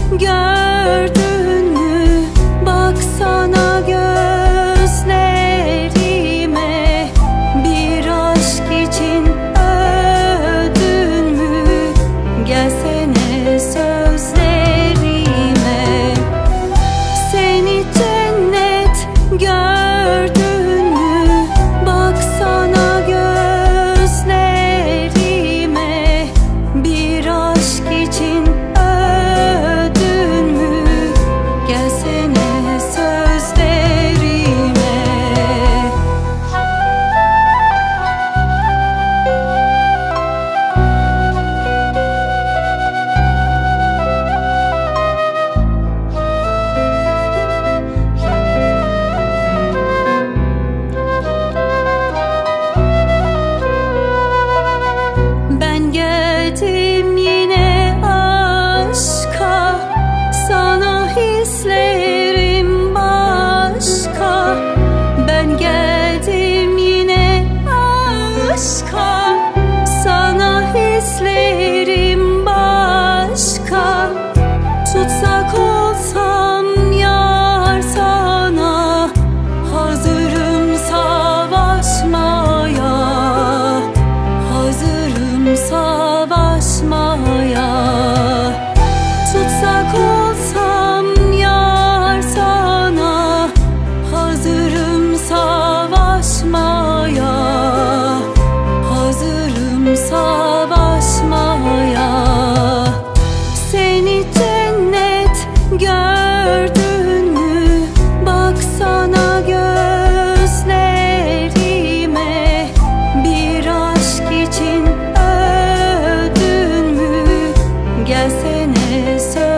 gördün mü? Baksana gözlerime, bir aşk için öldün mü? Gelsene sözlerime, seni cennet gördün mü? Baksana gözlerime, bir aşk için öldün mü? Gelsene sözlerime. Ben geldim yine aşka, sana hislerim başka. Ben geldim yine aşka, sana hislerim başka. Tutsak olsam yar sana, hazırım savaşmaya, hazırım savaşmaya. Tutsak olsam yar sana, hazırım savaşmaya, hazırım savaşmaya. Seni cennet gördün mü? Baksana gözlerime, bir aşk için öldün mü? Gelsene